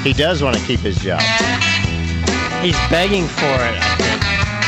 He does want to keep his job. He's begging for it, I think.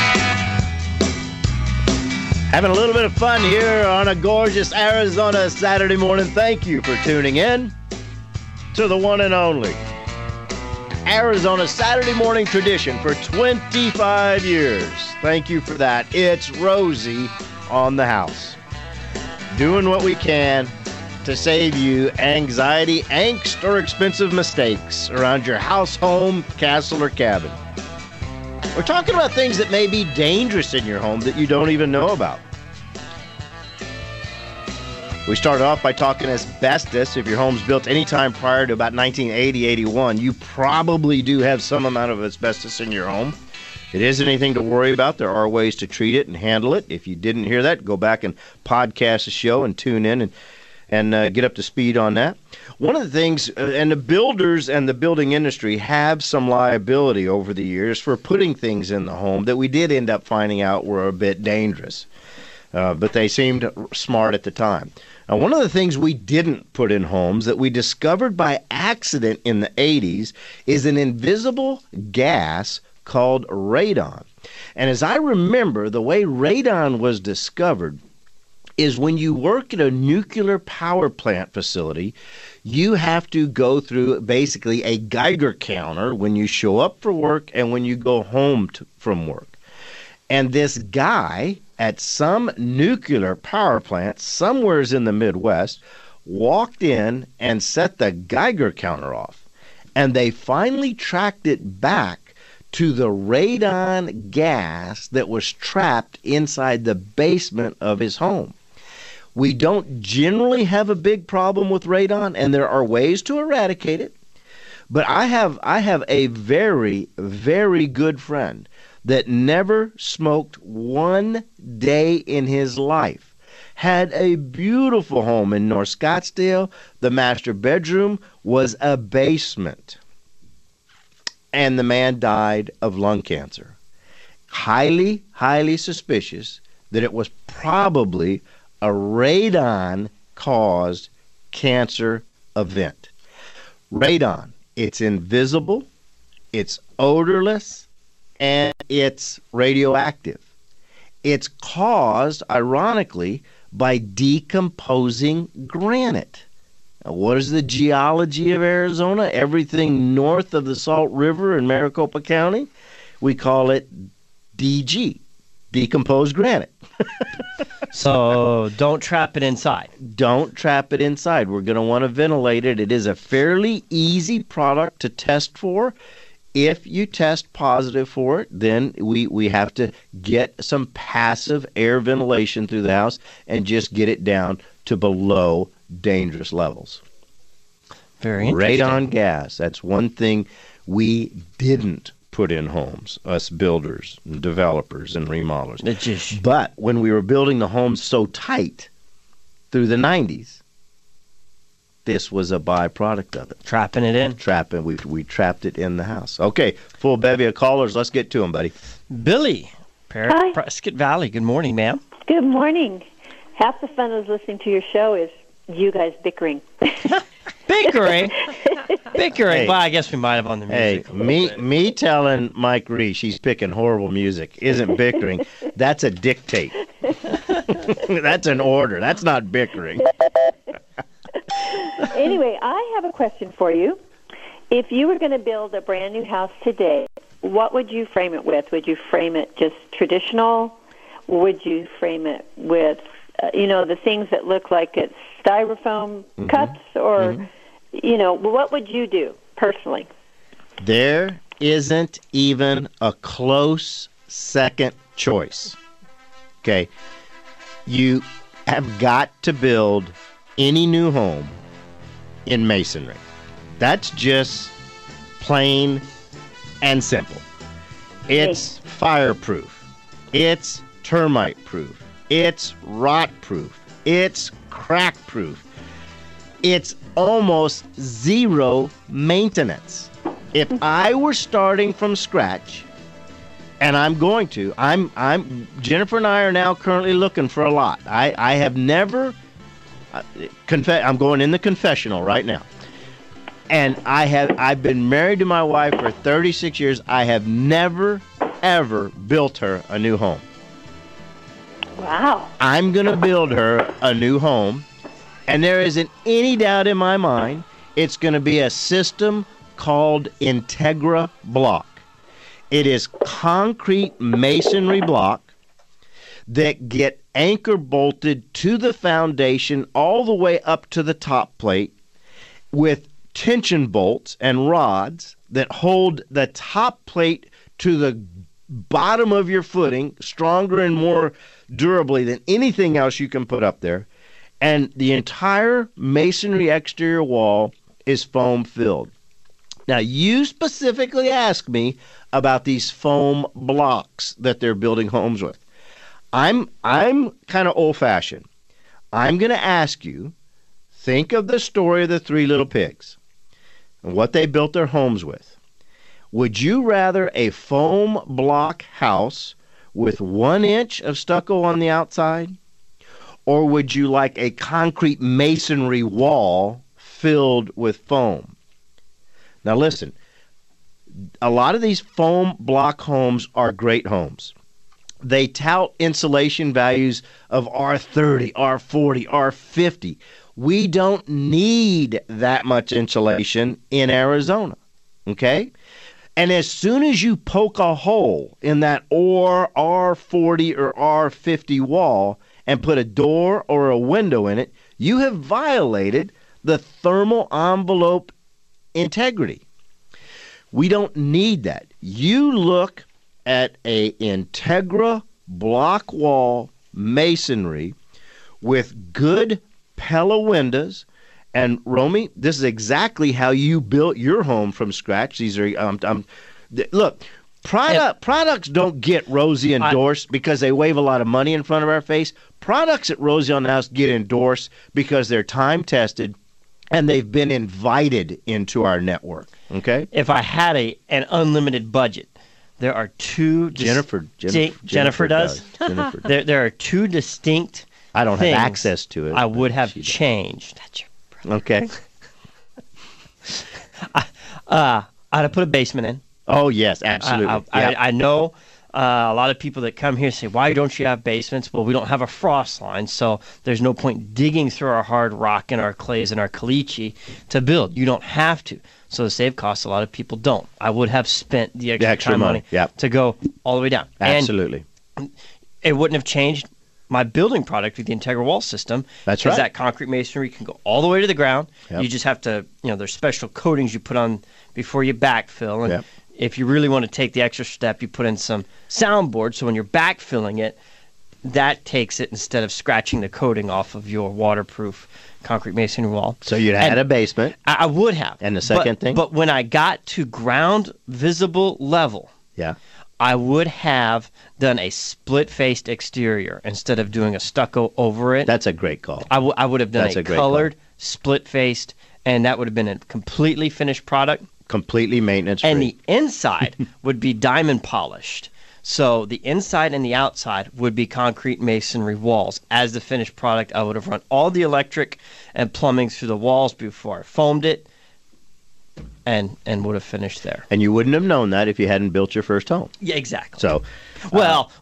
Having a little bit of fun here on a gorgeous Arizona Saturday morning. Thank you for tuning in to the one and only Arizona Saturday morning tradition for 25 years. Thank you for that. It's Rosie on the house. Doing what we can to save you anxiety, angst, or expensive mistakes around your house, home, castle, or cabin. We're talking about things that may be dangerous in your home that you don't even know about. We started off by talking asbestos. If your home's built anytime prior to about 1980, 81, you probably do have some amount of asbestos in your home. It isn't anything to worry about. There are ways to treat it and handle it. If you didn't hear that, go back and podcast the show and tune in and get up to speed on that. One of the things, and the builders and the building industry have some liability over the years for putting things in the home that we did end up finding out were a bit dangerous. But they seemed smart at the time. Now, one of the things we didn't put in homes that we discovered by accident in the 80s is an invisible gas called radon. And as I remember, the way radon was discovered is when you work at a nuclear power plant facility, you have to go through basically a Geiger counter when you show up for work and when you go home from work. And this guy at some nuclear power plant somewheres in the Midwest walked in and set the Geiger counter off. And they finally tracked it back to the radon gas that was trapped inside the basement of his home. We don't generally have a big problem with radon, and there are ways to eradicate it. But I have a very, very good friend that never smoked one day in his life, had a beautiful home in North Scottsdale. The master bedroom was a basement. And the man died of lung cancer. Highly, highly suspicious that it was probably a radon-caused cancer event. Radon, it's invisible, it's odorless, and it's radioactive. It's caused, ironically, by decomposing granite. Now, what is the geology of Arizona? Everything north of the Salt River in Maricopa County, we call it DG, decomposed granite. So don't trap it inside. Don't trap it inside. We're going to want to ventilate it. It is a fairly easy product to test for. If you test positive for it, then we have to get some passive air ventilation through the house and just get it down to below dangerous levels. Very interesting. Radon gas. That's one thing we didn't put in homes, us builders and developers and remodelers. But when we were building the homes so tight through the 90s, this was a byproduct of it. Trapping it in. We trapped it in the house. Okay, full bevy of callers. Let's get to them, buddy. Billy, Hi. Prescott Valley. Good morning, ma'am. Good morning. Half the fun of listening to your show is you guys bickering. Bickering? Bickering. Hey. Well, I guess we might have on the music. Hey, me telling Mike Ree she's picking horrible music isn't bickering. That's a dictate. That's an order. That's not bickering. Anyway, I have a question for you. If you were going to build a brand new house today, what would you frame it with? Would you frame it just traditional? Would you frame it with, the things that look like it's styrofoam cuts? Or, what would you do personally? There isn't even a close second choice. Okay? You have got to build any new home in masonry. That's just plain and simple. It's fireproof. It's termite proof. It's rot proof. It's crack proof. It's almost zero maintenance. If I were starting from scratch, and I'm going to, Jennifer and I are now currently looking for a lot. I have never, I'm going in the confessional right now. And I've been married to my wife for 36 years. I have never, ever built her a new home. Wow. I'm going to build her a new home, and there isn't any doubt in my mind it's going to be a system called Integra Block. It is concrete masonry block that get anchor bolted to the foundation all the way up to the top plate with tension bolts and rods that hold the top plate to the bottom of your footing, stronger and more durably than anything else you can put up there. And the entire masonry exterior wall is foam filled. Now, you specifically asked me about these foam blocks that they're building homes with. I'm kind of old-fashioned. I'm going to ask you, think of the story of the Three Little Pigs and what they built their homes with. Would you rather a foam block house with 1 inch of stucco on the outside, or would you like a concrete masonry wall filled with foam? Now listen, a lot of these foam block homes are great homes. They tout insulation values of R30, R40, R50. We don't need that much insulation in Arizona, okay? And as soon as you poke a hole in that R40 or R50 wall and put a door or a window in it, you have violated the thermal envelope integrity. We don't need that. You look at a Integra block wall masonry with good Pella windows. And Romy, this is exactly how you built your home from scratch. These are look, products don't get Rosie endorsed because they wave a lot of money in front of our face. Products at Rosie on the House get endorsed because they're time tested and they've been invited into our network. Okay. If I had an unlimited budget, there are two. Jennifer does. Jennifer. There are two distinct. I don't have access to it. I would have changed. That's your okay. I'd have put a basement in. Oh, yes, absolutely. I know a lot of people that come here say, why don't you have basements? Well, we don't have a frost line, so there's no point digging through our hard rock and our clays and our caliche to build. You don't have to. So to save costs, a lot of people don't. I would have spent the extra time money to go all the way down. Absolutely. And it wouldn't have changed my building product with the Integra wall system. That's right. That concrete masonry can go all the way to the ground. Yep. You just have to, there's special coatings you put on before you backfill. And if you really want to take the extra step, you put in some soundboard. So when you're backfilling it, that takes it instead of scratching the coating off of your waterproof concrete masonry wall. So you'd had a basement. I would have. And the second thing? But when I got to ground visible level, I would have done a split-faced exterior instead of doing a stucco over it. That's a great call. I would have done a colored, split-faced, and that would have been a completely finished product. Completely maintenance-free. And the inside would be diamond polished. So the inside and the outside would be concrete masonry walls. As the finished product, I would have run all the electric and plumbing through the walls before I foamed it and would have finished there. And you wouldn't have known that if you hadn't built your first home. Yeah, exactly. So, well,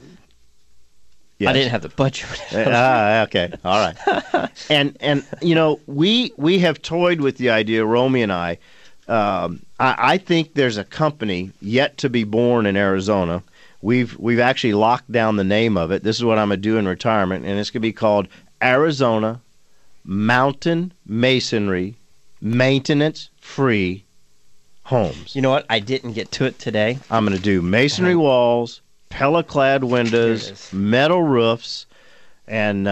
yes. I didn't have the budget. Okay, all right. And we have toyed with the idea, Romy and I. I think there's a company yet to be born in Arizona. We've actually locked down the name of it. This is what I'm going to do in retirement, and it's going to be called Arizona Mountain Masonry Maintenance-Free Homes. You know what? I didn't get to it today. I'm going to do masonry walls, Pella-clad windows, metal roofs, and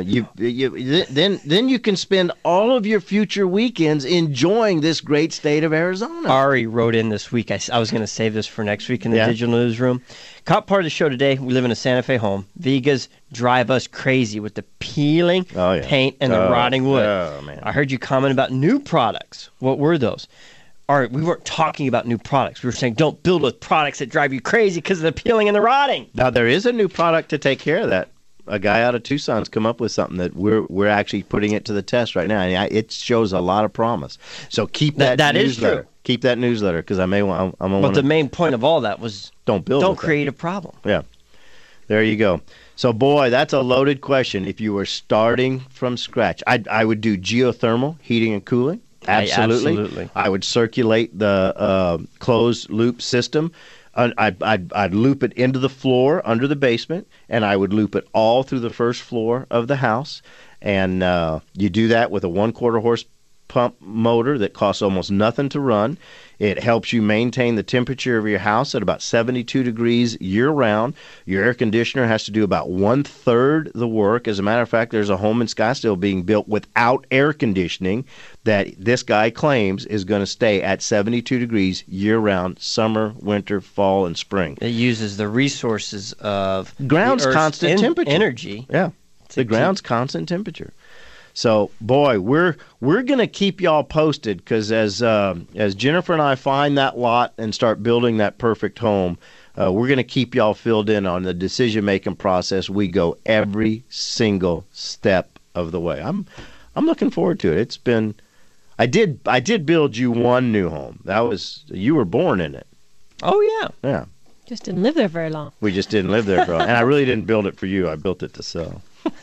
then you can spend all of your future weekends enjoying this great state of Arizona. Ari wrote in this week. I was going to save this for next week in the digital newsroom. Caught part of the show today. We live in a Santa Fe home. Vigas drive us crazy with the peeling paint and the rotting wood. Oh, man. I heard you comment about new products. What were those? Ari, we weren't talking about new products. We were saying don't build with products that drive you crazy because of the peeling and the rotting. Now, there is a new product to take care of that. a guy out of Tucson's come up with something that we're actually putting it to the test right now. And it shows a lot of promise. So keep that That is newsletter. true. Keep that newsletter because I may want. But the main point of all that was don't build. Don't create a problem. Yeah. There you go. So, boy, that's a loaded question. If you were starting from scratch, I would do geothermal heating and cooling. Absolutely. I would circulate the closed loop system. I'd loop it into the floor under the basement, and I would loop it all through the first floor of the house. And you do that with a 1/4 horse pump motor that costs almost nothing to run. It helps you maintain the temperature of your house at about 72 degrees year-round. Your air conditioner has to do about 1/3 the work. As a matter of fact, there's a home in Scottsdale being built without air conditioning that this guy claims is going to stay at 72 degrees year-round, summer, winter, fall, and spring. It uses the resources of ground's the Earth's constant temperature. Energy. Yeah, the ground's constant temperature. So, boy, we're going to keep y'all posted because as Jennifer and I find that lot and start building that perfect home, we're going to keep y'all filled in on the decision-making process. We go every single step of the way. I'm looking forward to it. It's been I did build you one new home. You were born in it. Oh yeah. Yeah. Just didn't live there very long. We just didn't live there for long. And I really didn't build it for you. I built it to sell.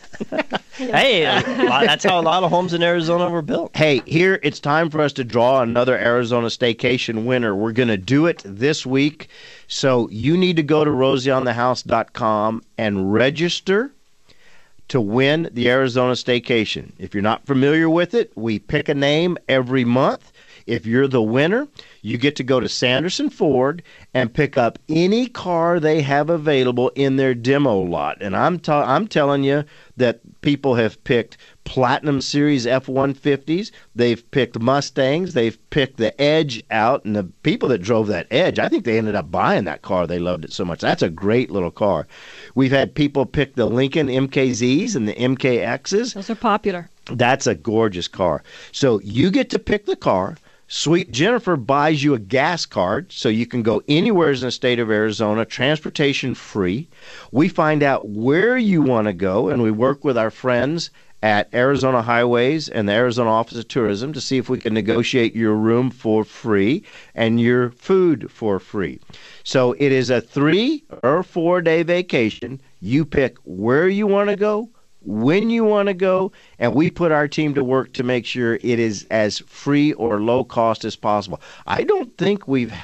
Hey, that's how a lot of homes in Arizona were built. Hey, here it's time for us to draw another Arizona Staycation winner. We're going to do it this week. So you need to go to rosieonthehouse.com and register to win the Arizona Staycation. If you're not familiar with it, we pick a name every month. If you're the winner, you get to go to Sanderson Ford and pick up any car they have available in their demo lot. And I'm telling you that people have picked Platinum Series F-150s. They've picked Mustangs. They've picked the Edge out. And the people that drove that Edge, I think they ended up buying that car. They loved it so much. That's a great little car. We've had people pick the Lincoln MKZs and the MKXs. Those are popular. That's a gorgeous car. So you get to pick the car. Sweet Jennifer buys you a gas card so you can go anywhere in the state of Arizona, transportation free. We find out where you want to go, and we work with our friends at Arizona Highways and the Arizona Office of Tourism to see if we can negotiate your room for free and your food for free. So it is a 3 or 4 day vacation. You pick where you want to go, when you want to go, and we put our team to work to make sure it is as free or low cost as possible. I don't think we've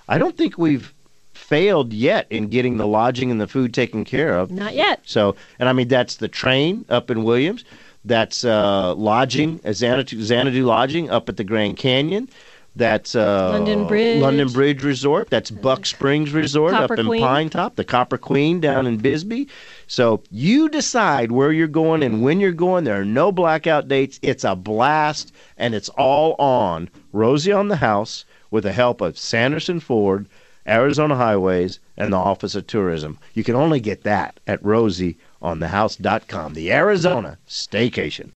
failed yet in getting the lodging and the food taken care of. Not yet. So, and I mean, that's the train up in Williams. That's lodging, Xanadu Lodging up at the Grand Canyon. That's London Bridge Resort. That's Buck Springs Resort Copper up in Queen. Pine Top. The Copper Queen down in Bisbee. So you decide where you're going and when you're going. There are no blackout dates. It's a blast, and it's all on Rosie on the House with the help of Sanderson Ford, Arizona Highways, and the Office of Tourism. You can only get that at rosieonthehouse.com, the Arizona Staycation.